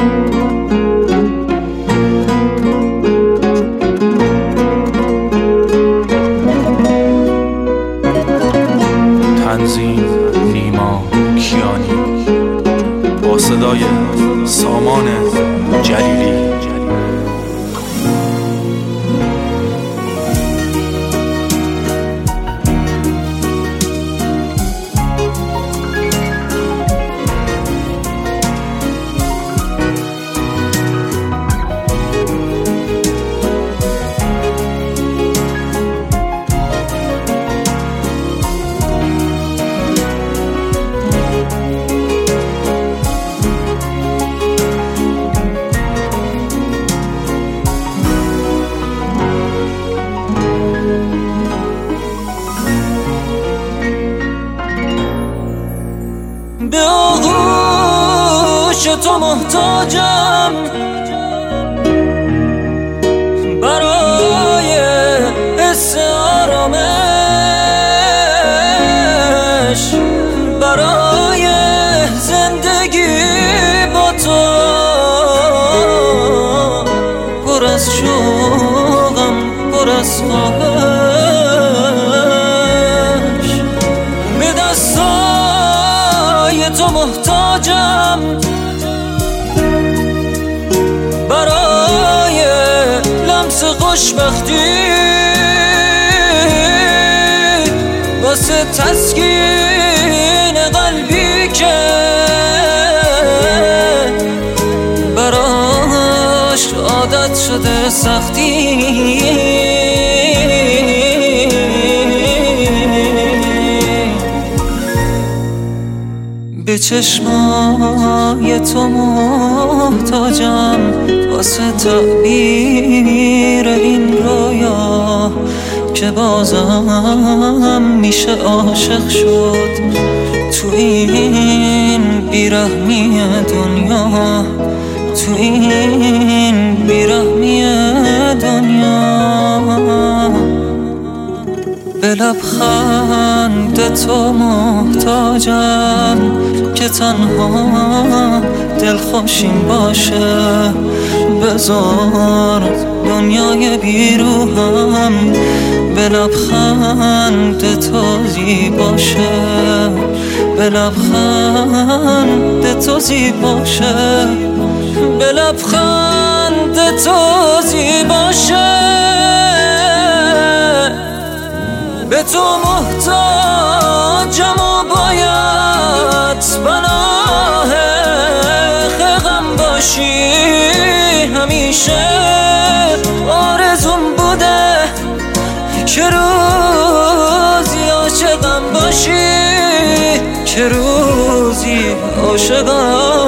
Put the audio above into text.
تنظیم نیما کیانی با صدای سامان جلیلی. به آغوش تو محتاجم برای حس آرامش، برای زندگی با تو پر از شوقم، پر از خواهش. به دستای تو محتاجم برای لمس خوشبختی، واسه تسکین قلبی که براش عادت شده سختی. به چشمای تو محتاجم واسه تعبیر این رویا که بازم میشه عاشق شد تو این بیرحمی دنیا، تو این بیرحمی دنیا. به لبخند تو محتاجم که تنها دلخوشیم باشه. بذار دنیای بیروهم به لبخند تو زیباشه، به لبخند تو زیباشه، به لبخند تو زیباشه. به تو محتاجم و باید پناه غم باشی همیشه. آرزوم بوده که روزی عاشقم باشی، که روزی عاشقم